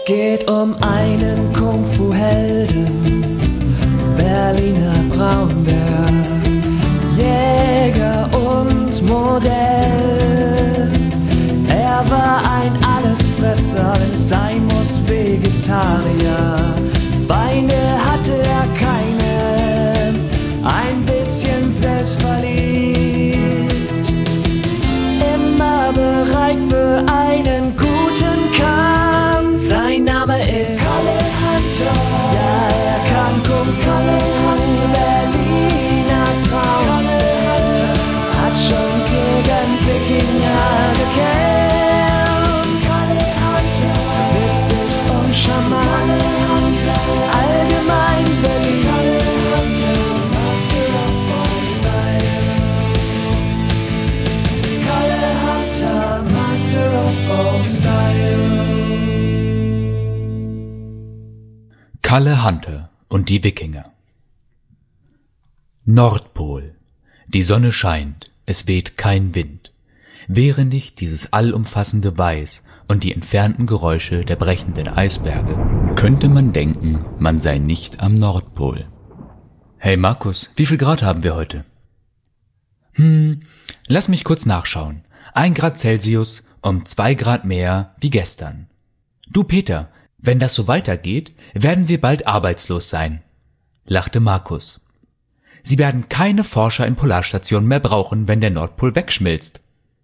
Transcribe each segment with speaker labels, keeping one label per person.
Speaker 1: Es geht um einen Kung-Fu-Helden, Berliner Braunbär, Jäger und Modell. Er war ein Allesfresser, wenn es sein muss, Vegetarier. Feinde hatte er keine, ein bisschen selbstverliebt. Immer bereit für einen guten Kampf. Sein Name ist Kalle Hunter. Ja, er kann Kung Fu. Berliner Braunbär hat schon gegen Wikinger gekämpft. Kalle Hunter, witzig und charmant. Allgemein Berlin. Kalle Hunter, Master of all Style. Kalle Hunter, Master of all Style.
Speaker 2: Kalle Hunter und die Wikinger. Nordpol. Die Sonne scheint, es weht kein Wind. Wäre nicht dieses allumfassende Weiß und die entfernten Geräusche der brechenden Eisberge, könnte man denken, man sei nicht am Nordpol. Hey Markus, wie viel Grad haben wir heute? Lass mich kurz nachschauen. 1 Grad Celsius, um 2 Grad mehr wie gestern. Du Peter, wenn das so weitergeht, werden wir bald arbeitslos sein, lachte Markus. Sie werden keine Forscher in Polarstationen mehr brauchen, wenn der Nordpol wegschmilzt.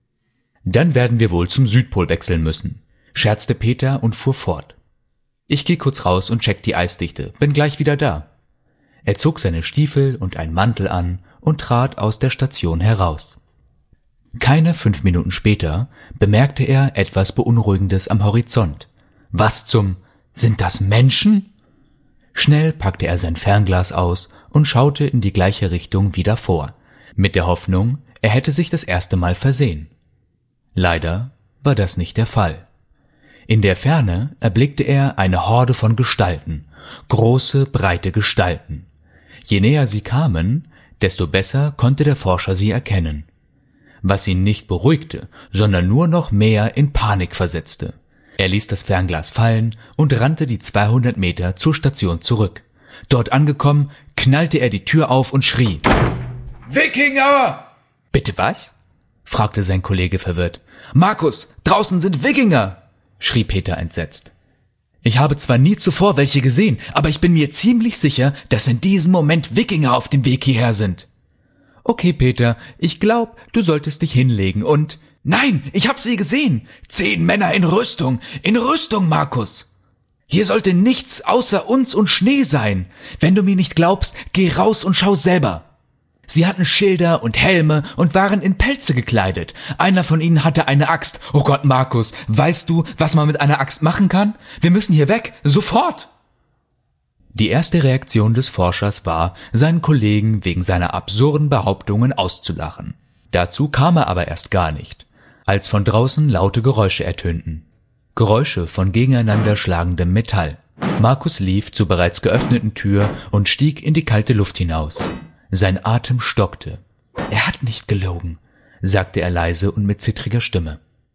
Speaker 2: Dann werden wir wohl zum Südpol wechseln müssen, scherzte Peter und fuhr fort. Ich gehe kurz raus und check die Eisdichte, bin gleich wieder da. Er zog seine Stiefel und einen Mantel an und trat aus der Station heraus. Keine 5 Minuten später bemerkte er etwas Beunruhigendes am Horizont. Was zum... Sind das Menschen? Schnell packte er sein Fernglas aus und schaute in die gleiche Richtung wie davor, mit der Hoffnung, er hätte sich das erste Mal versehen. Leider war das nicht der Fall. In der Ferne erblickte er eine Horde von Gestalten, große, breite Gestalten. Je näher sie kamen, desto besser konnte der Forscher sie erkennen. Was ihn nicht beruhigte, sondern nur noch mehr in Panik versetzte. Er ließ das Fernglas fallen und rannte die 200 Meter zur Station zurück. Dort angekommen, knallte er die Tür auf und schrie: Wikinger! Bitte was? Fragte sein Kollege verwirrt. Markus, draußen sind Wikinger! Schrie Peter entsetzt. Ich habe zwar nie zuvor welche gesehen, aber ich bin mir ziemlich sicher, dass in diesem Moment Wikinger auf dem Weg hierher sind. Okay, Peter, ich glaub, du solltest dich hinlegen und... Nein, ich hab sie gesehen. 10 Männer in Rüstung, Markus. Hier sollte nichts außer uns und Schnee sein. Wenn du mir nicht glaubst, geh raus und schau selber. Sie hatten Schilder und Helme und waren in Pelze gekleidet. Einer von ihnen hatte eine Axt. Oh Gott, Markus, weißt du, was man mit einer Axt machen kann? Wir müssen hier weg, sofort. Die erste Reaktion des Forschers war, seinen Kollegen wegen seiner absurden Behauptungen auszulachen. Dazu kam er aber erst gar nicht, als von draußen laute Geräusche ertönten. Geräusche von gegeneinander schlagendem Metall. Markus lief zur bereits geöffneten Tür und stieg in die kalte Luft hinaus. Sein Atem stockte. Er hat nicht gelogen, sagte er leise und mit zittriger Stimme.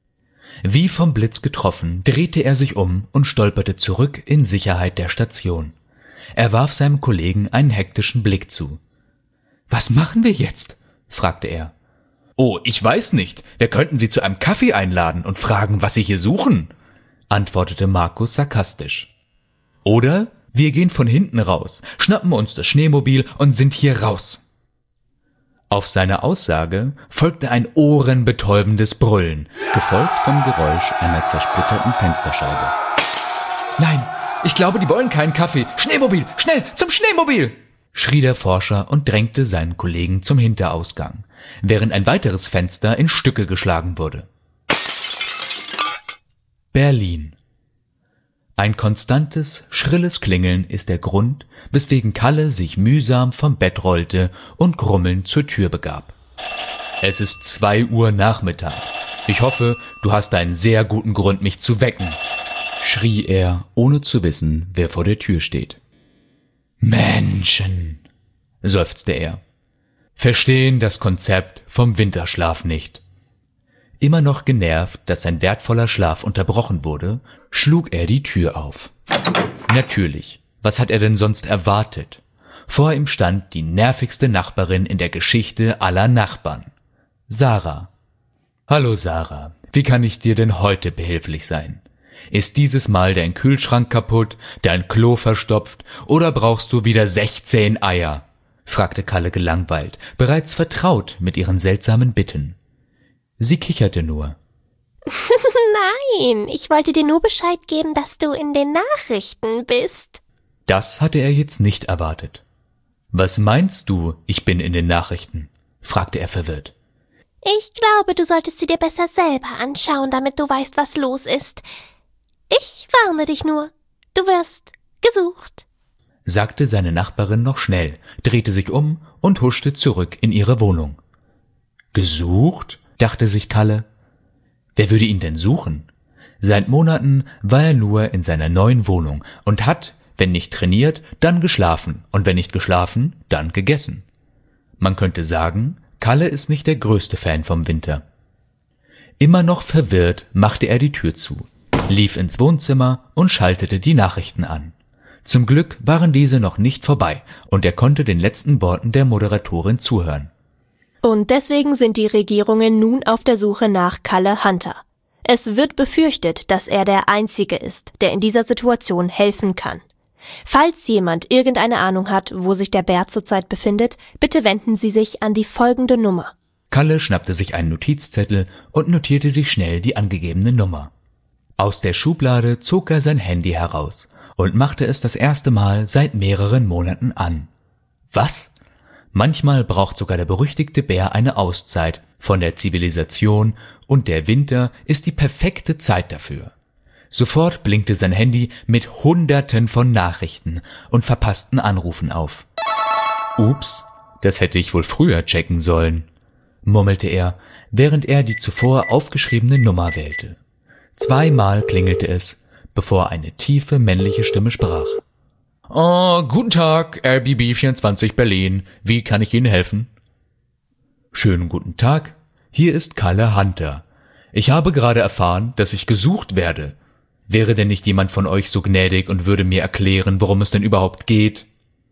Speaker 2: Wie vom Blitz getroffen, drehte er sich um und stolperte zurück in Sicherheit der Station. Er warf seinem Kollegen einen hektischen Blick zu. »Was machen wir jetzt?« fragte er. »Oh, ich weiß nicht. Wir könnten Sie zu einem Kaffee einladen und fragen, was Sie hier suchen«, antwortete Markus sarkastisch. »Oder wir gehen von hinten raus, schnappen uns das Schneemobil und sind hier raus.« Auf seine Aussage folgte ein ohrenbetäubendes Brüllen, gefolgt vom Geräusch einer zersplitterten Fensterscheibe. »Nein, ich glaube, die wollen keinen Kaffee. Schneemobil, schnell, zum Schneemobil!« schrie der Forscher und drängte seinen Kollegen zum Hinterausgang, während ein weiteres Fenster in Stücke geschlagen wurde. Berlin. Ein konstantes, schrilles Klingeln ist der Grund, weswegen Kalle sich mühsam vom Bett rollte und grummelnd zur Tür begab. Es ist 2 Uhr Nachmittag. Ich hoffe, du hast einen sehr guten Grund, mich zu wecken, schrie er, ohne zu wissen, wer vor der Tür steht. Menschen, seufzte er, verstehen das Konzept vom Winterschlaf nicht. Immer noch genervt, dass sein wertvoller Schlaf unterbrochen wurde, schlug er die Tür auf. Natürlich, was hat er denn sonst erwartet? Vor ihm stand die nervigste Nachbarin in der Geschichte aller Nachbarn. Sarah. »Hallo Sarah, wie kann ich dir denn heute behilflich sein? Ist dieses Mal dein Kühlschrank kaputt, dein Klo verstopft oder brauchst du wieder 16 Eier?« fragte Kalle gelangweilt, bereits vertraut mit ihren seltsamen Bitten. Sie kicherte nur.
Speaker 3: Nein, ich wollte dir nur Bescheid geben, dass du in den Nachrichten bist.
Speaker 2: Das hatte er jetzt nicht erwartet. »Was meinst du, ich bin in den Nachrichten?« fragte er verwirrt.
Speaker 3: Ich glaube, du solltest sie dir besser selber anschauen, damit du weißt, was los ist. Ich warne dich nur. Du wirst gesucht«,
Speaker 2: sagte seine Nachbarin noch schnell, drehte sich um und huschte zurück in ihre Wohnung. »Gesucht?« dachte sich Kalle. Wer würde ihn denn suchen? Seit Monaten war er nur in seiner neuen Wohnung und hat, wenn nicht trainiert, dann geschlafen und wenn nicht geschlafen, dann gegessen. Man könnte sagen, Kalle ist nicht der größte Fan vom Winter. Immer noch verwirrt machte er die Tür zu, lief ins Wohnzimmer und schaltete die Nachrichten an. Zum Glück waren diese noch nicht vorbei und er konnte den letzten Worten der Moderatorin zuhören.
Speaker 3: Und deswegen sind die Regierungen nun auf der Suche nach Kalle Hunter. Es wird befürchtet, dass er der Einzige ist, der in dieser Situation helfen kann. Falls jemand irgendeine Ahnung hat, wo sich der Bär zurzeit befindet, bitte wenden Sie sich an die folgende Nummer.
Speaker 2: Kalle schnappte sich einen Notizzettel und notierte sich schnell die angegebene Nummer. Aus der Schublade zog er sein Handy heraus und machte es das erste Mal seit mehreren Monaten an. Was? Manchmal braucht sogar der berüchtigte Bär eine Auszeit von der Zivilisation und der Winter ist die perfekte Zeit dafür. Sofort blinkte sein Handy mit Hunderten von Nachrichten und verpassten Anrufen auf. Ups, das hätte ich wohl früher checken sollen, murmelte er, während er die zuvor aufgeschriebene Nummer wählte. 2-mal klingelte es, bevor eine tiefe männliche Stimme sprach. Guten Tag, RBB 24 Berlin. Wie kann ich Ihnen helfen? Schönen guten Tag. Hier ist Kalle Hunter. Ich habe gerade erfahren, dass ich gesucht werde. Wäre denn nicht jemand von euch so gnädig und würde mir erklären, worum es denn überhaupt geht?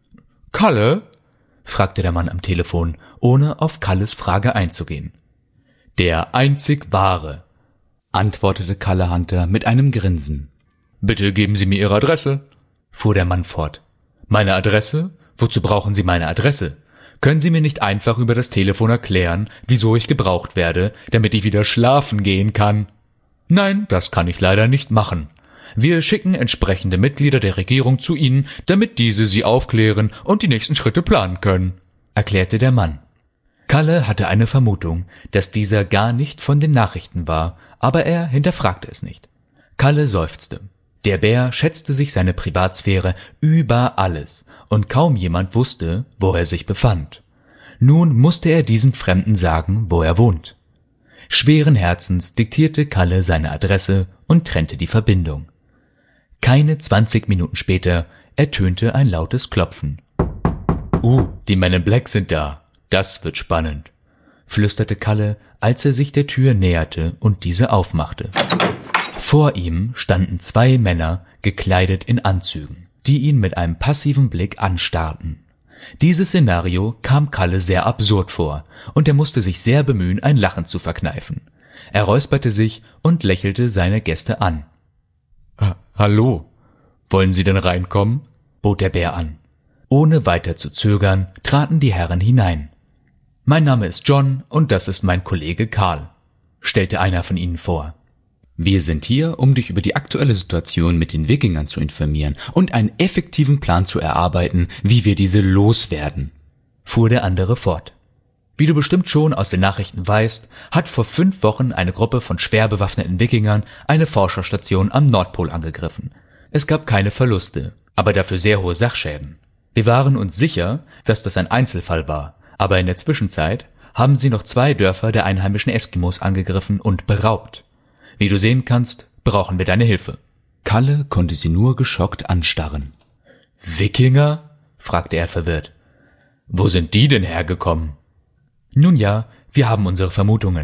Speaker 2: Kalle? fragte der Mann am Telefon, ohne auf Kalles Frage einzugehen. Der einzig wahre, antwortete Kalle Hunter mit einem Grinsen. Bitte geben Sie mir Ihre Adresse, fuhr der Mann fort. Meine Adresse? Wozu brauchen Sie meine Adresse? Können Sie mir nicht einfach über das Telefon erklären, wieso ich gebraucht werde, damit ich wieder schlafen gehen kann? Nein, das kann ich leider nicht machen. Wir schicken entsprechende Mitglieder der Regierung zu Ihnen, damit diese Sie aufklären und die nächsten Schritte planen können, erklärte der Mann. Kalle hatte eine Vermutung, dass dieser gar nicht von den Nachrichten war, aber er hinterfragte es nicht. Kalle seufzte. Der Bär schätzte sich seine Privatsphäre über alles und kaum jemand wusste, wo er sich befand. Nun musste er diesem Fremden sagen, wo er wohnt. Schweren Herzens diktierte Kalle seine Adresse und trennte die Verbindung. Keine 20 Minuten später ertönte ein lautes Klopfen. Die Men in Black sind da. Das wird spannend, flüsterte Kalle, als er sich der Tür näherte und diese aufmachte. Vor ihm standen 2 Männer, gekleidet in Anzügen, die ihn mit einem passiven Blick anstarrten. Dieses Szenario kam Kalle sehr absurd vor, und er musste sich sehr bemühen, ein Lachen zu verkneifen. Er räusperte sich und lächelte seine Gäste an. »Hallo, wollen Sie denn reinkommen?« bot der Bär an. Ohne weiter zu zögern, traten die Herren hinein. »Mein Name ist John und das ist mein Kollege Karl«, stellte einer von ihnen vor. »Wir sind hier, um dich über die aktuelle Situation mit den Wikingern zu informieren und einen effektiven Plan zu erarbeiten, wie wir diese loswerden«, fuhr der andere fort. »Wie du bestimmt schon aus den Nachrichten weißt, hat vor 5 Wochen eine Gruppe von schwer bewaffneten Wikingern eine Forscherstation am Nordpol angegriffen. Es gab keine Verluste, aber dafür sehr hohe Sachschäden. Wir waren uns sicher, dass das ein Einzelfall war, aber in der Zwischenzeit haben sie noch 2 Dörfer der einheimischen Eskimos angegriffen und beraubt. Wie du sehen kannst, brauchen wir deine Hilfe.« Kalle konnte sie nur geschockt anstarren. »Wikinger?« fragte er verwirrt. »Wo sind die denn hergekommen?« »Nun ja, wir haben unsere Vermutungen.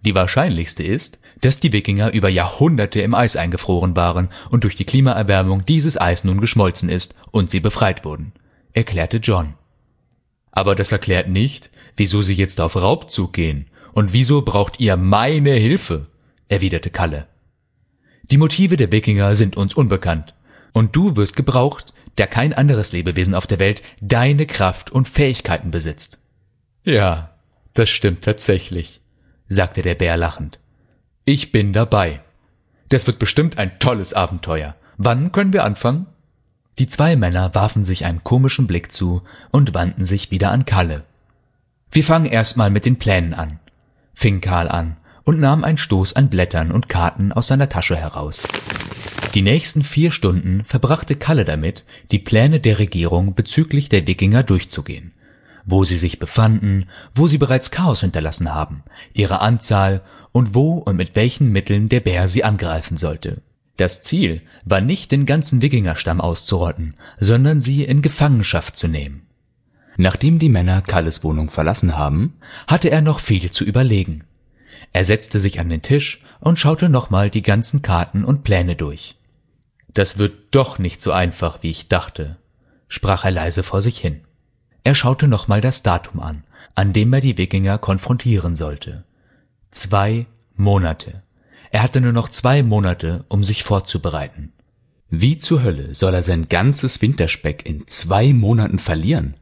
Speaker 2: Die wahrscheinlichste ist, dass die Wikinger über Jahrhunderte im Eis eingefroren waren und durch die Klimaerwärmung dieses Eis nun geschmolzen ist und sie befreit wurden, erklärte John. Aber das erklärt nicht, wieso sie jetzt auf Raubzug gehen und wieso braucht ihr meine Hilfe, erwiderte Kalle. Die Motive der Wikinger sind uns unbekannt und du wirst gebraucht, der kein anderes Lebewesen auf der Welt deine Kraft und Fähigkeiten besitzt. Ja, das stimmt tatsächlich, sagte der Bär lachend. Ich bin dabei. Das wird bestimmt ein tolles Abenteuer. Wann können wir anfangen? Die zwei Männer warfen sich einen komischen Blick zu und wandten sich wieder an Kalle. Wir fangen erstmal mit den Plänen an, fing Karl an und nahm einen Stoß an Blättern und Karten aus seiner Tasche heraus. Die nächsten 4 Stunden verbrachte Kalle damit, die Pläne der Regierung bezüglich der Wikinger durchzugehen. Wo sie sich befanden, wo sie bereits Chaos hinterlassen haben, ihre Anzahl und wo und mit welchen Mitteln der Bär sie angreifen sollte. Das Ziel war nicht, den ganzen Wikingerstamm auszurotten, sondern sie in Gefangenschaft zu nehmen. Nachdem die Männer Kalles Wohnung verlassen haben, hatte er noch viel zu überlegen. Er setzte sich an den Tisch und schaute nochmal die ganzen Karten und Pläne durch. Das wird doch nicht so einfach, wie ich dachte, sprach er leise vor sich hin. Er schaute nochmal das Datum an dem er die Wikinger konfrontieren sollte. 2 Monate. Er hatte nur noch 2 Monate, um sich vorzubereiten. Wie zur Hölle soll er sein ganzes Winterspeck in 2 Monaten verlieren?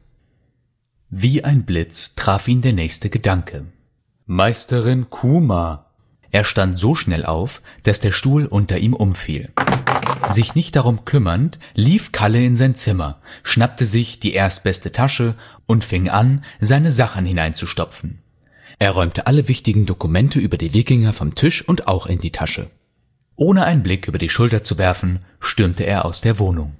Speaker 2: Wie ein Blitz traf ihn der nächste Gedanke. Meisterin Kuma! Er stand so schnell auf, dass der Stuhl unter ihm umfiel. Sich nicht darum kümmernd, lief Kalle in sein Zimmer, schnappte sich die erstbeste Tasche und fing an, seine Sachen hineinzustopfen. Er räumte alle wichtigen Dokumente über die Wikinger vom Tisch und auch in die Tasche. Ohne einen Blick über die Schulter zu werfen, stürmte er aus der Wohnung.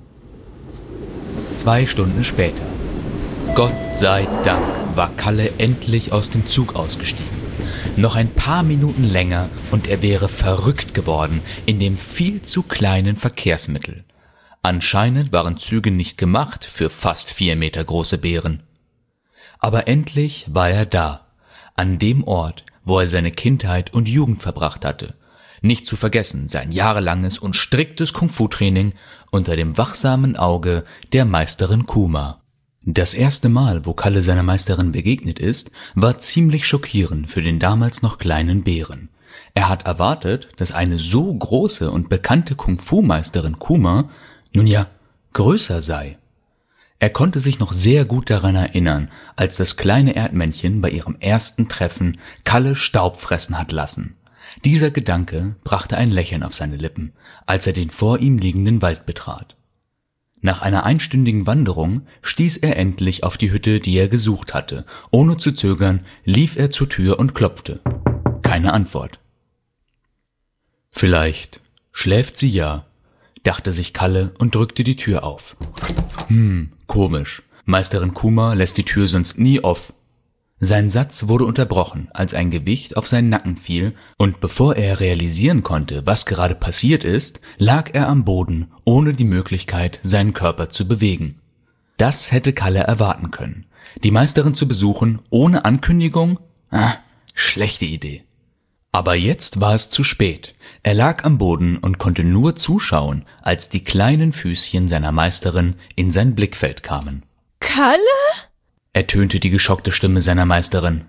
Speaker 2: 2 Stunden später. Gott sei Dank war Kalle endlich aus dem Zug ausgestiegen. Noch ein paar Minuten länger und er wäre verrückt geworden in dem viel zu kleinen Verkehrsmittel. Anscheinend waren Züge nicht gemacht für fast 4 Meter große Bären. Aber endlich war er da, an dem Ort, wo er seine Kindheit und Jugend verbracht hatte. Nicht zu vergessen sein jahrelanges und striktes Kung-Fu-Training unter dem wachsamen Auge der Meisterin Kuma. Das erste Mal, wo Kalle seiner Meisterin begegnet ist, war ziemlich schockierend für den damals noch kleinen Bären. Er hat erwartet, dass eine so große und bekannte Kung-Fu-Meisterin Kuma nun ja größer sei. Er konnte sich noch sehr gut daran erinnern, als das kleine Erdmännchen bei ihrem ersten Treffen Kalle Staub fressen hat lassen. Dieser Gedanke brachte ein Lächeln auf seine Lippen, als er den vor ihm liegenden Wald betrat. Nach einer einstündigen Wanderung stieß er endlich auf die Hütte, die er gesucht hatte. Ohne zu zögern lief er zur Tür und klopfte. Keine Antwort. Vielleicht schläft sie ja, dachte sich Kalle und drückte die Tür auf. Komisch. Meisterin Kuma lässt die Tür sonst nie auf. Sein Satz wurde unterbrochen, als ein Gewicht auf seinen Nacken fiel, und bevor er realisieren konnte, was gerade passiert ist, lag er am Boden, ohne die Möglichkeit, seinen Körper zu bewegen. Das hätte Kalle erwarten können. Die Meisterin zu besuchen, ohne Ankündigung? Schlechte Idee. Aber jetzt war es zu spät. Er lag am Boden und konnte nur zuschauen, als die kleinen Füßchen seiner Meisterin in sein Blickfeld kamen.
Speaker 3: Kalle?
Speaker 2: Ertönte die geschockte Stimme seiner Meisterin.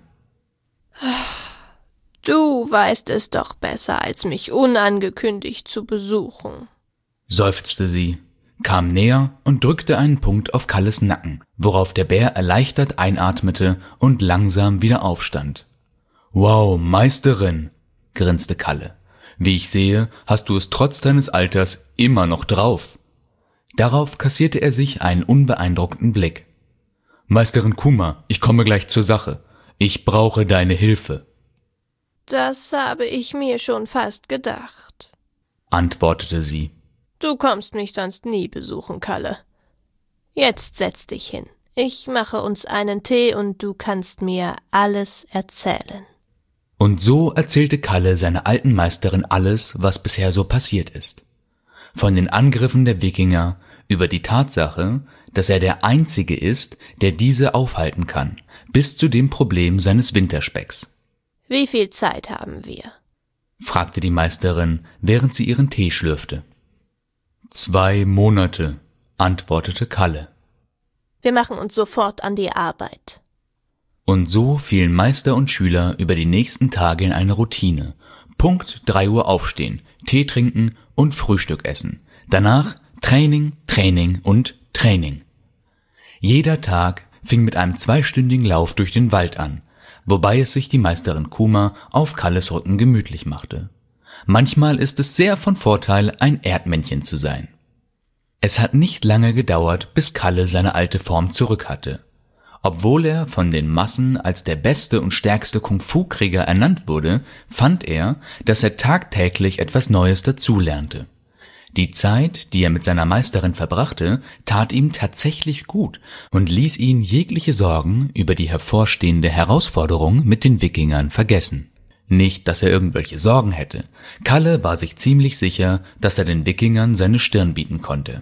Speaker 3: Du weißt es doch besser, als mich unangekündigt zu besuchen,
Speaker 2: Seufzte sie, kam näher und drückte einen Punkt auf Kalles Nacken, worauf der Bär erleichtert einatmete und langsam wieder aufstand. Wow, Meisterin, grinste Kalle. Wie ich sehe, hast du es trotz deines Alters immer noch drauf. Darauf kassierte er sich einen unbeeindruckten Blick. Meisterin Kuma, ich komme gleich zur Sache. Ich brauche deine Hilfe.
Speaker 3: Das habe ich mir schon fast gedacht,
Speaker 2: antwortete sie.
Speaker 3: Du kommst mich sonst nie besuchen, Kalle. Jetzt setz dich hin. Ich mache uns einen Tee und du kannst mir alles erzählen.
Speaker 2: Und so erzählte Kalle seiner alten Meisterin alles, was bisher so passiert ist. Von den Angriffen der Wikinger über die Tatsache, dass er der Einzige ist, der diese aufhalten kann, bis zu dem Problem seines Winterspecks.
Speaker 3: Wie viel Zeit haben wir?
Speaker 2: Fragte die Meisterin, während sie ihren Tee schlürfte. 2 Monate, antwortete Kalle.
Speaker 3: Wir machen uns sofort an die Arbeit.
Speaker 2: Und so fielen Meister und Schüler über die nächsten Tage in eine Routine. Punkt 3 Uhr aufstehen, Tee trinken und Frühstück essen. Danach Training, Training und Training. Jeder Tag fing mit einem 2-stündigen Lauf durch den Wald an, wobei es sich die Meisterin Kuma auf Kalles Rücken gemütlich machte. Manchmal ist es sehr von Vorteil, ein Erdmännchen zu sein. Es hat nicht lange gedauert, bis Kalle seine alte Form zurück hatte. Obwohl er von den Massen als der beste und stärkste Kung-Fu-Krieger ernannt wurde, fand er, dass er tagtäglich etwas Neues dazulernte. Die Zeit, die er mit seiner Meisterin verbrachte, tat ihm tatsächlich gut und ließ ihn jegliche Sorgen über die hervorstehende Herausforderung mit den Wikingern vergessen. Nicht, dass er irgendwelche Sorgen hätte. Kalle war sich ziemlich sicher, dass er den Wikingern seine Stirn bieten konnte.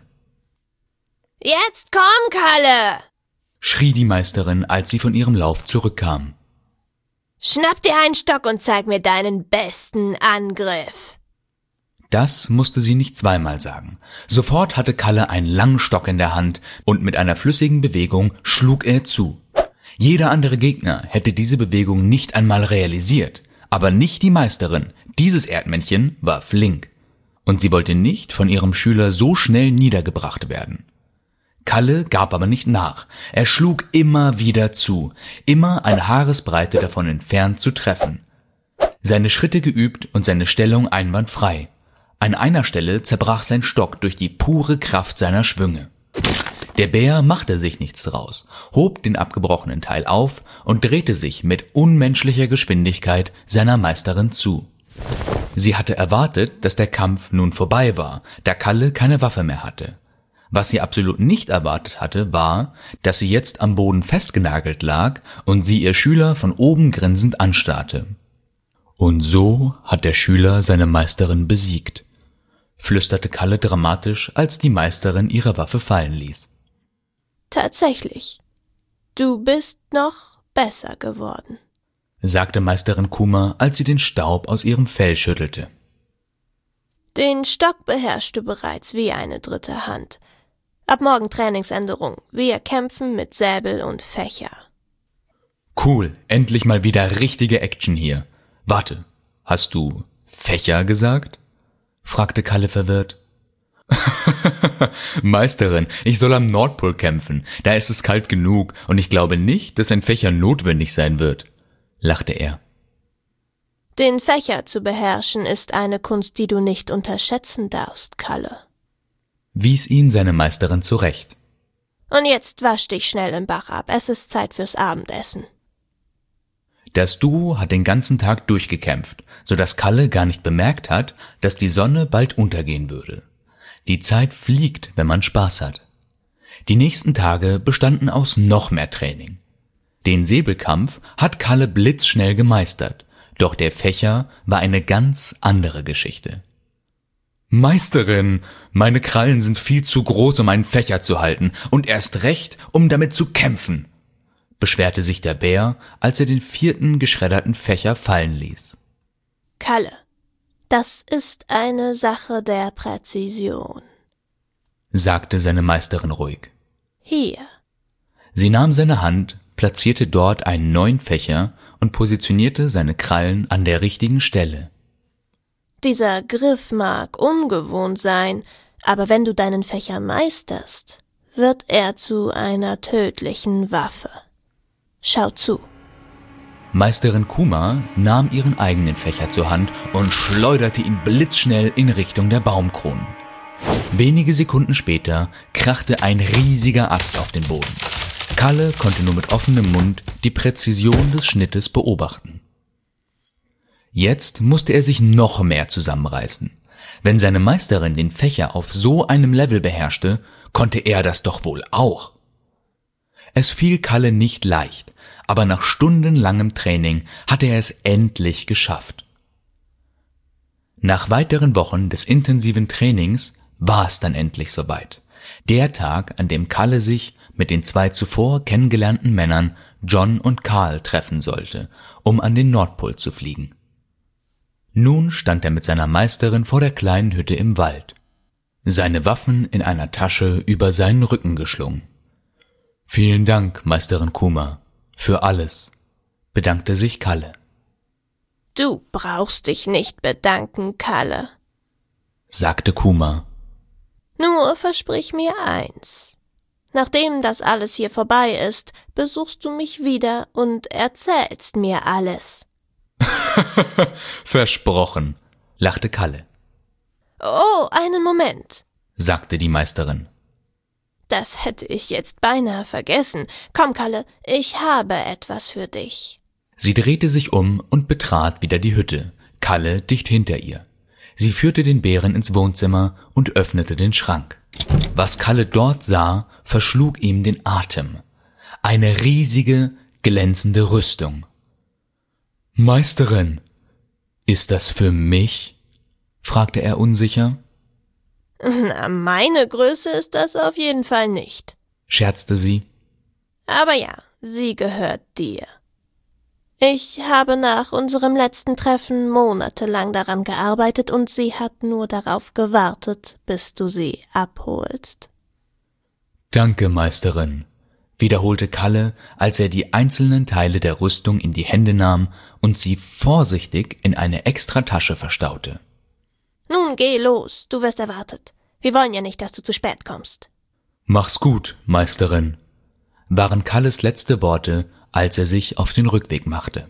Speaker 3: Jetzt komm, Kalle!
Speaker 2: Schrie die Meisterin, als sie von ihrem Lauf zurückkam.
Speaker 3: Schnapp dir einen Stock und zeig mir deinen besten Angriff.
Speaker 2: Das musste sie nicht zweimal sagen. Sofort hatte Kalle einen langen Stock in der Hand und mit einer flüssigen Bewegung schlug er zu. Jeder andere Gegner hätte diese Bewegung nicht einmal realisiert, aber nicht die Meisterin. Dieses Erdmännchen war flink. Und sie wollte nicht von ihrem Schüler so schnell niedergebracht werden. Kalle gab aber nicht nach. Er schlug immer wieder zu, immer eine Haaresbreite davon entfernt zu treffen. Seine Schritte geübt und seine Stellung einwandfrei. An einer Stelle zerbrach sein Stock durch die pure Kraft seiner Schwünge. Der Bär machte sich nichts draus, hob den abgebrochenen Teil auf und drehte sich mit unmenschlicher Geschwindigkeit seiner Meisterin zu. Sie hatte erwartet, dass der Kampf nun vorbei war, da Kalle keine Waffe mehr hatte. Was sie absolut nicht erwartet hatte, war, dass sie jetzt am Boden festgenagelt lag und sie ihr Schüler von oben grinsend anstarrte. Und so hat der Schüler seine Meisterin besiegt, flüsterte Kalle dramatisch, als die Meisterin ihre Waffe fallen ließ.
Speaker 3: Tatsächlich. Du bist noch besser geworden,
Speaker 2: sagte Meisterin Kuma, als sie den Staub aus ihrem Fell schüttelte.
Speaker 3: Den Stock beherrschst du bereits wie eine dritte Hand. Ab morgen Trainingsänderung. Wir kämpfen mit Säbel und Fächer.
Speaker 2: Cool, endlich mal wieder richtige Action hier. Warte, hast du Fächer gesagt? Fragte Kalle verwirrt. Meisterin, ich soll am Nordpol kämpfen. Da ist es kalt genug und ich glaube nicht, dass ein Fächer notwendig sein wird, lachte er.
Speaker 3: Den Fächer zu beherrschen ist eine Kunst, die du nicht unterschätzen darfst, Kalle,
Speaker 2: wies ihn seine Meisterin zurecht.
Speaker 3: Und jetzt wasch dich schnell im Bach ab. Es ist Zeit fürs Abendessen.
Speaker 2: Das Duo hat den ganzen Tag durchgekämpft, sodass Kalle gar nicht bemerkt hat, dass die Sonne bald untergehen würde. Die Zeit fliegt, wenn man Spaß hat. Die nächsten Tage bestanden aus noch mehr Training. Den Säbelkampf hat Kalle blitzschnell gemeistert, doch der Fächer war eine ganz andere Geschichte. Meisterin, meine Krallen sind viel zu groß, um einen Fächer zu halten und erst recht, um damit zu kämpfen, beschwerte sich der Bär, als er den 4. geschredderten Fächer fallen ließ.
Speaker 3: Kalle, das ist eine Sache der Präzision, sagte
Speaker 2: seine Meisterin ruhig.
Speaker 3: Hier.
Speaker 2: Sie nahm seine Hand, platzierte dort einen neuen Fächer und positionierte seine Krallen an der richtigen Stelle.
Speaker 3: Dieser Griff mag ungewohnt sein, aber wenn du deinen Fächer meisterst, wird er zu einer tödlichen Waffe. Schau zu.
Speaker 2: Meisterin Kuma nahm ihren eigenen Fächer zur Hand und schleuderte ihn blitzschnell in Richtung der Baumkronen. Wenige Sekunden später krachte ein riesiger Ast auf den Boden. Kalle konnte nur mit offenem Mund die Präzision des Schnittes beobachten. Jetzt musste er sich noch mehr zusammenreißen. Wenn seine Meisterin den Fächer auf so einem Level beherrschte, konnte er das doch wohl auch. Es fiel Kalle nicht leicht, aber nach stundenlangem Training hatte er es endlich geschafft. Nach weiteren Wochen des intensiven Trainings war es dann endlich soweit. Der Tag, an dem Kalle sich mit den 2 zuvor kennengelernten Männern John und Karl treffen sollte, um an den Nordpol zu fliegen. Nun stand er mit seiner Meisterin vor der kleinen Hütte im Wald, seine Waffen in einer Tasche über seinen Rücken geschlungen. »Vielen Dank, Meisterin Kuma, für alles«, bedankte sich Kalle.
Speaker 3: »Du brauchst dich nicht bedanken, Kalle«,
Speaker 2: sagte Kuma.
Speaker 3: »Nur versprich mir eins. Nachdem das alles hier vorbei ist, besuchst du mich wieder und erzählst mir alles.«
Speaker 2: »Versprochen«, lachte Kalle.
Speaker 3: »Oh, einen Moment«,
Speaker 2: sagte die Meisterin.
Speaker 3: »Das hätte ich jetzt beinahe vergessen. Komm, Kalle, ich habe etwas für dich.«
Speaker 2: Sie drehte sich um und betrat wieder die Hütte, Kalle dicht hinter ihr. Sie führte den Bären ins Wohnzimmer und öffnete den Schrank. Was Kalle dort sah, verschlug ihm den Atem. Eine riesige, glänzende Rüstung. »Meisterin, ist das für mich?« fragte er unsicher.
Speaker 3: »Na, meine Größe ist das auf jeden Fall nicht«,
Speaker 2: scherzte sie.
Speaker 3: »Aber ja, sie gehört dir. Ich habe nach unserem letzten Treffen monatelang daran gearbeitet und sie hat nur darauf gewartet, bis du sie abholst.«
Speaker 2: »Danke, Meisterin«, wiederholte Kalle, als er die einzelnen Teile der Rüstung in die Hände nahm und sie vorsichtig in eine Extratasche verstaute.
Speaker 3: »Nun geh los, du wirst erwartet. Wir wollen ja nicht, dass du zu spät kommst.«
Speaker 2: »Mach's gut, Meisterin«, waren Kalles letzte Worte, als er sich auf den Rückweg machte.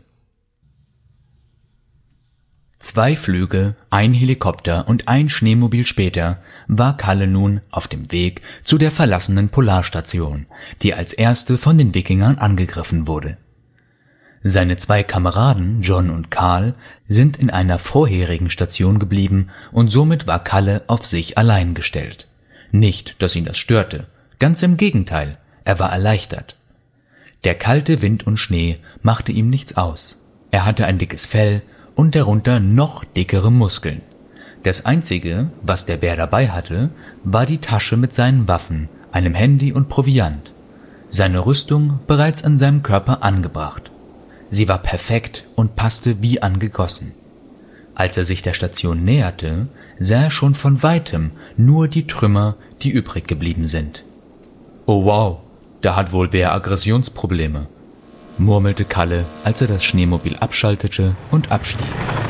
Speaker 2: 2 Flüge, ein Helikopter und ein Schneemobil später war Kalle nun auf dem Weg zu der verlassenen Polarstation, die als erste von den Wikingern angegriffen wurde. Seine 2 Kameraden, John und Karl, sind in einer vorherigen Station geblieben und somit war Kalle auf sich allein gestellt. Nicht, dass ihn das störte, ganz im Gegenteil, er war erleichtert. Der kalte Wind und Schnee machte ihm nichts aus. Er hatte ein dickes Fell und darunter noch dickere Muskeln. Das Einzige, was der Bär dabei hatte, war die Tasche mit seinen Waffen, einem Handy und Proviant. Seine Rüstung bereits an seinem Körper angebracht. Sie war perfekt und passte wie angegossen. Als er sich der Station näherte, sah er schon von weitem nur die Trümmer, die übrig geblieben sind. »Oh wow, da hat wohl wer Aggressionsprobleme«, murmelte Kalle, als er das Schneemobil abschaltete und abstieg.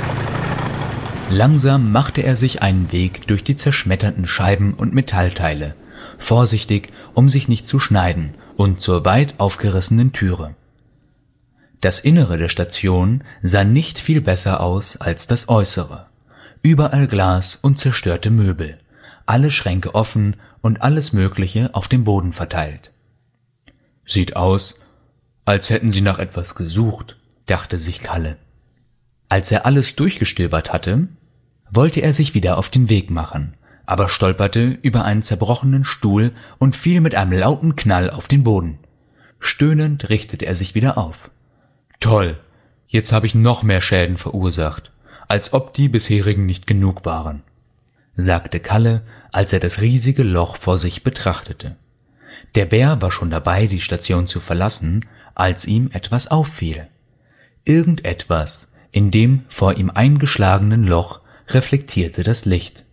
Speaker 2: Langsam machte er sich einen Weg durch die zerschmetterten Scheiben und Metallteile, vorsichtig, um sich nicht zu schneiden, und zur weit aufgerissenen Türe. Das Innere der Station sah nicht viel besser aus als das Äußere. Überall Glas und zerstörte Möbel, alle Schränke offen und alles Mögliche auf dem Boden verteilt. »Sieht aus, als hätten sie nach etwas gesucht«, dachte sich Kalle. Als er alles durchgestöbert hatte, wollte er sich wieder auf den Weg machen, aber stolperte über einen zerbrochenen Stuhl und fiel mit einem lauten Knall auf den Boden. Stöhnend richtete er sich wieder auf. »Toll, jetzt habe ich noch mehr Schäden verursacht, als ob die bisherigen nicht genug waren«, sagte Kalle, als er das riesige Loch vor sich betrachtete. Der Bär war schon dabei, die Station zu verlassen, als ihm etwas auffiel. Irgendetwas in dem vor ihm eingeschlagenen Loch reflektierte das Licht.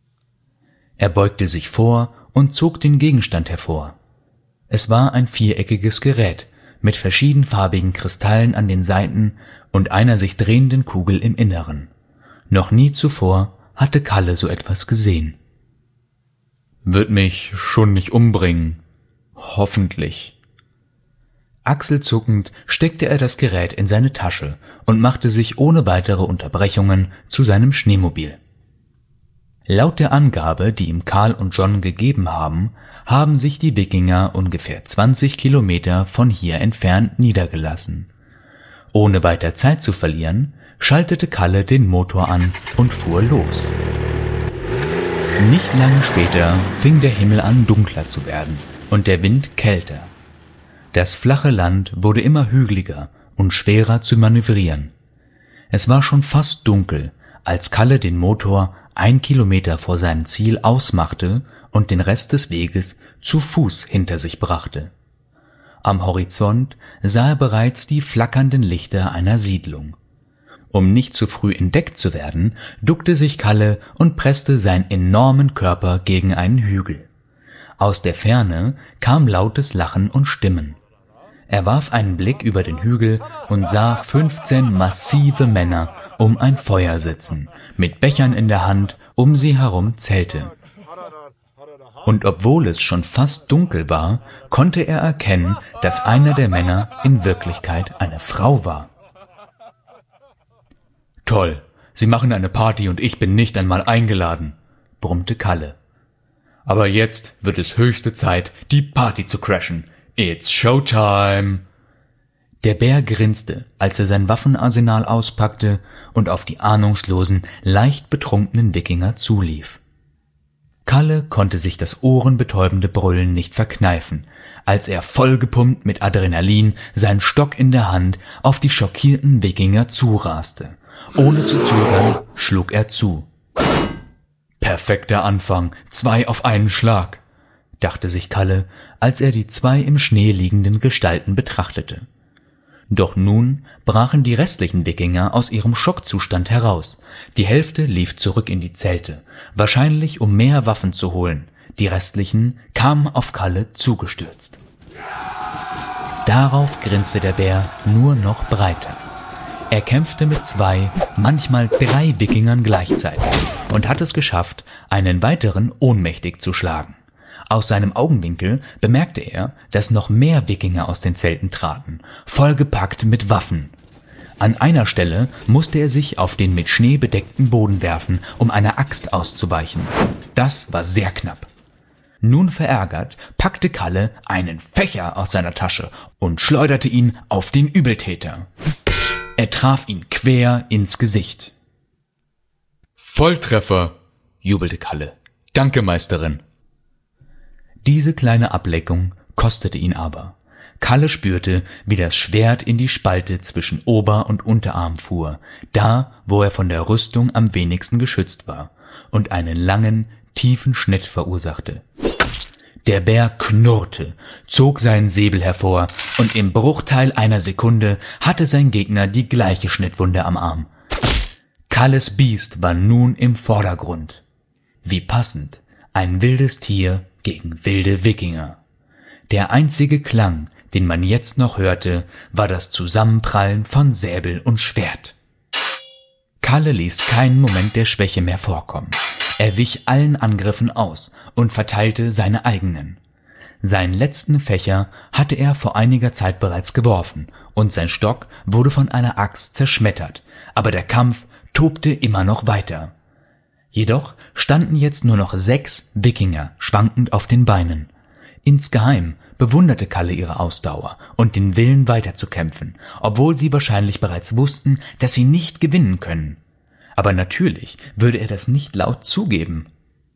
Speaker 2: Er beugte sich vor und zog den Gegenstand hervor. Es war ein viereckiges Gerät mit verschiedenfarbigen Kristallen an den Seiten und einer sich drehenden Kugel im Inneren. Noch nie zuvor hatte Kalle so etwas gesehen. »Wird mich schon nicht umbringen. Hoffentlich.« Achselzuckend steckte er das Gerät in seine Tasche und machte sich ohne weitere Unterbrechungen zu seinem Schneemobil. Laut der Angabe, die ihm Karl und John gegeben haben, haben sich die Wikinger ungefähr 20 Kilometer von hier entfernt niedergelassen. Ohne weiter Zeit zu verlieren, schaltete Kalle den Motor an und fuhr los. Nicht lange später fing der Himmel an, dunkler zu werden und der Wind kälter. Das flache Land wurde immer hügeliger und schwerer zu manövrieren. Es war schon fast dunkel, als Kalle den Motor 1 Kilometer vor seinem Ziel ausmachte und den Rest des Weges zu Fuß hinter sich brachte. Am Horizont sah er bereits die flackernden Lichter einer Siedlung. Um nicht zu früh entdeckt zu werden, duckte sich Kalle und presste seinen enormen Körper gegen einen Hügel. Aus der Ferne kam lautes Lachen und Stimmen. Er warf einen Blick über den Hügel und sah 15 massive Männer um ein Feuer sitzen, mit Bechern in der Hand, um sie herum Zelte. Und obwohl es schon fast dunkel war, konnte er erkennen, dass einer der Männer in Wirklichkeit eine Frau war. »Toll, Sie machen eine Party und ich bin nicht einmal eingeladen«, brummte Kalle. »Aber jetzt wird es höchste Zeit, die Party zu crashen. It's Showtime!« Der Bär grinste, als er sein Waffenarsenal auspackte und auf die ahnungslosen, leicht betrunkenen Wikinger zulief. Kalle konnte sich das ohrenbetäubende Brüllen nicht verkneifen, als er vollgepumpt mit Adrenalin, seinen Stock in der Hand, auf die schockierten Wikinger zuraste. Ohne zu zögern schlug er zu. »Perfekter Anfang, 2 auf einen Schlag«, dachte sich Kalle, als er die 2 im Schnee liegenden Gestalten betrachtete. Doch nun brachen die restlichen Wikinger aus ihrem Schockzustand heraus. Die Hälfte lief zurück in die Zelte, wahrscheinlich um mehr Waffen zu holen. Die restlichen kamen auf Kalle zugestürzt. Darauf grinste der Bär nur noch breiter. Er kämpfte mit 2, manchmal 3 Wikingern gleichzeitig und hat es geschafft, einen weiteren ohnmächtig zu schlagen. Aus seinem Augenwinkel bemerkte er, dass noch mehr Wikinger aus den Zelten traten, vollgepackt mit Waffen. An einer Stelle musste er sich auf den mit Schnee bedeckten Boden werfen, um einer Axt auszuweichen. Das war sehr knapp. Nun verärgert, packte Kalle einen Fächer aus seiner Tasche und schleuderte ihn auf den Übeltäter. Er traf ihn quer ins Gesicht. »Volltreffer«, jubelte Kalle. »Danke, Meisterin.« Diese kleine Ablenkung kostete ihn aber. Kalle spürte, wie das Schwert in die Spalte zwischen Ober- und Unterarm fuhr, da, wo er von der Rüstung am wenigsten geschützt war, und einen langen, tiefen Schnitt verursachte. Der Bär knurrte, zog seinen Säbel hervor, und im Bruchteil einer Sekunde hatte sein Gegner die gleiche Schnittwunde am Arm. Kalles Biest war nun im Vordergrund. Wie passend, ein wildes Tier gegen wilde Wikinger. Der einzige Klang, den man jetzt noch hörte, war das Zusammenprallen von Säbel und Schwert. Kalle ließ keinen Moment der Schwäche mehr vorkommen. Er wich allen Angriffen aus und verteilte seine eigenen. Seinen letzten Fächer hatte er vor einiger Zeit bereits geworfen und sein Stock wurde von einer Axt zerschmettert, aber der Kampf tobte immer noch weiter. Jedoch standen jetzt nur noch 6 Wikinger schwankend auf den Beinen. Insgeheim bewunderte Kalle ihre Ausdauer und den Willen weiterzukämpfen, obwohl sie wahrscheinlich bereits wussten, dass sie nicht gewinnen können. Aber natürlich würde er das nicht laut zugeben.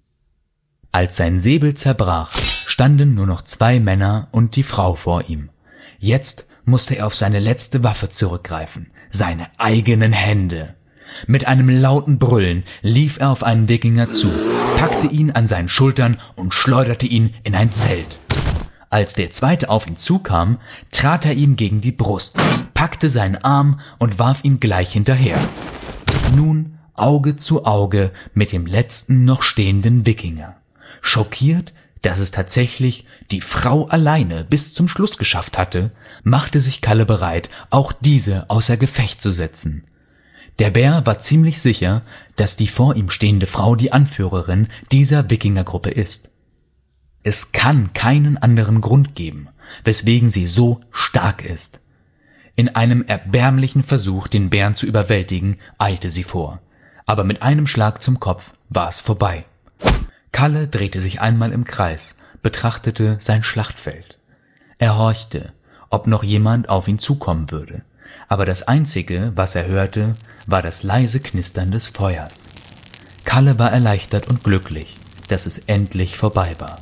Speaker 2: Als sein Säbel zerbrach, standen nur noch 2 Männer und die Frau vor ihm. Jetzt musste er auf seine letzte Waffe zurückgreifen, seine eigenen Hände. Mit einem lauten Brüllen lief er auf einen Wikinger zu, packte ihn an seinen Schultern und schleuderte ihn in ein Zelt. Als der zweite auf ihn zukam, trat er ihm gegen die Brust, packte seinen Arm und warf ihn gleich hinterher. Nun Auge zu Auge mit dem letzten noch stehenden Wikinger. Schockiert, dass es tatsächlich die Frau alleine bis zum Schluss geschafft hatte, machte sich Kalle bereit, auch diese außer Gefecht zu setzen. Der Bär war ziemlich sicher, dass die vor ihm stehende Frau die Anführerin dieser Wikingergruppe ist. Es kann keinen anderen Grund geben, weswegen sie so stark ist. In einem erbärmlichen Versuch, den Bären zu überwältigen, eilte sie vor. Aber mit einem Schlag zum Kopf war es vorbei. Kalle drehte sich einmal im Kreis, betrachtete sein Schlachtfeld. Er horchte, ob noch jemand auf ihn zukommen würde. Aber das Einzige, was er hörte, war das leise Knistern des Feuers. Kalle war erleichtert und glücklich, dass es endlich vorbei war.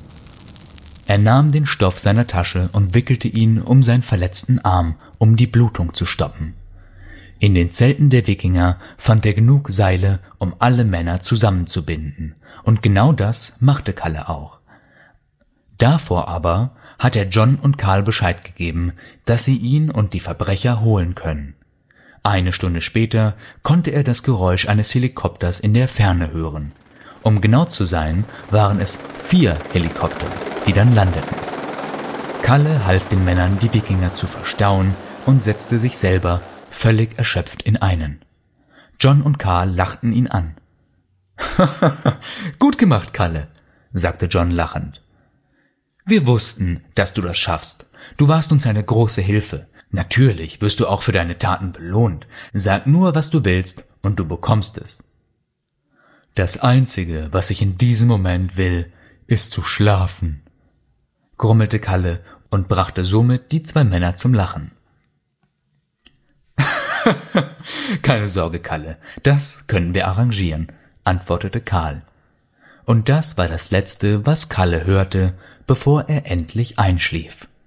Speaker 2: Er nahm den Stoff seiner Tasche und wickelte ihn um seinen verletzten Arm, um die Blutung zu stoppen. In den Zelten der Wikinger fand er genug Seile, um alle Männer zusammenzubinden, und genau das machte Kalle auch. Davor aber hat er John und Karl Bescheid gegeben, dass sie ihn und die Verbrecher holen können. Eine Stunde später konnte er das Geräusch eines Helikopters in der Ferne hören. Um genau zu sein, waren es 4 Helikopter, die dann landeten. Kalle half den Männern, die Wikinger zu verstauen und setzte sich selber völlig erschöpft in einen. John und Karl lachten ihn an. »Gut gemacht, Kalle«, sagte John lachend. »Wir wussten, dass du das schaffst. Du warst uns eine große Hilfe. Natürlich wirst du auch für deine Taten belohnt. Sag nur, was du willst, und du bekommst es.« »Das Einzige, was ich in diesem Moment will, ist zu schlafen«, grummelte Kalle und brachte somit die 2 Männer zum Lachen. »Keine Sorge, Kalle, das können wir arrangieren«, antwortete Karl. Und das war das Letzte, was Kalle hörte, bevor er endlich einschlief.